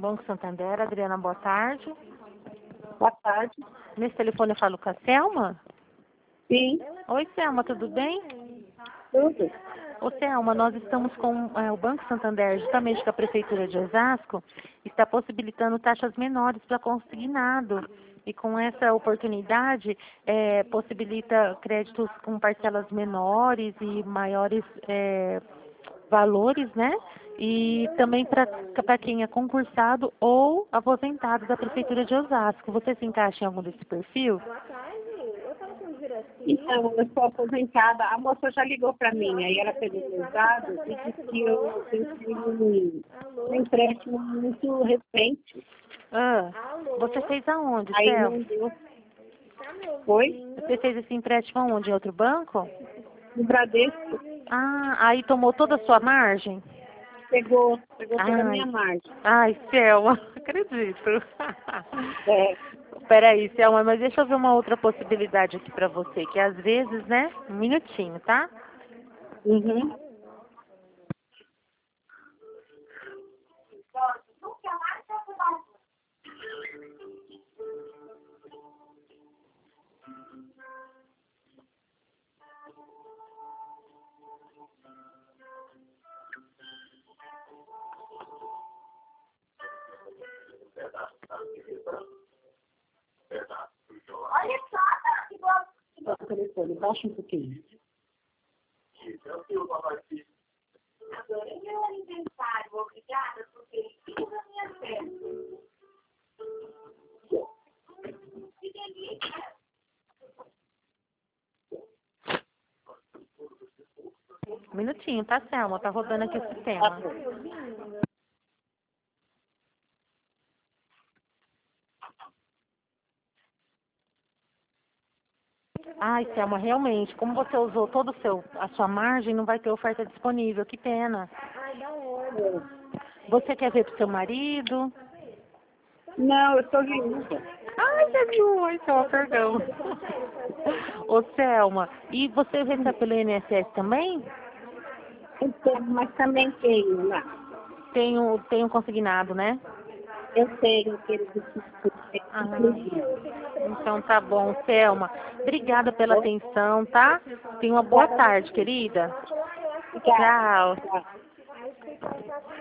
Banco Santander, Adriana, boa tarde. Boa tarde. Nesse telefone eu falo com a Selma? Sim, Oi, Selma, tudo bem? tudo. Ô, Selma, nós estamos com o Banco Santander, justamente com a Prefeitura de Osasco, está possibilitando taxas menores para consignado. E com essa oportunidade, possibilita créditos com parcelas menores e maiores valores, né? E também para quem é concursado ou aposentado da Prefeitura de Osasco. Você se encaixa em algum desse perfil? Então, eu sou aposentada. A moça já ligou para mim, aí ela pegou meus dados e disse que eu tenho um empréstimo muito recente. Ah, você fez aonde, Aí Selma? não deu. Foi? Você fez esse empréstimo aonde? Em outro banco? No Bradesco, Ah, aí tomou toda a sua margem? pegou toda a minha Ai, margem. ai, Selma, acredito. É. Peraí, Selma, mas deixa eu ver uma outra possibilidade aqui pra você, que às vezes, né? Um minutinho, tá? Uhum. Olha só, o telefone, baixa um pouquinho. Adorei meu aniversário, obrigada por ter sido na minha festa. Que delícia! Um minutinho, tá, Selma? Tá rodando aqui o sistema. Ai, Selma, realmente, como você usou todo a sua margem, não vai ter oferta disponível. Que pena. Você quer ver pro seu marido? Não, eu sou viúva. Ai, você viu? Ai, Selma, perdão. Ô, Selma, e você recebe pelo INSS também? Eu tenho, mas também tenho lá. Tenho consignado, né? Eu tenho aquele do Ah, inclusive. então tá bom, Selma. Obrigada pela Bom, atenção, tá? Tenha uma boa obrigada a tarde, você. querida. Obrigada. Tchau. Tchau.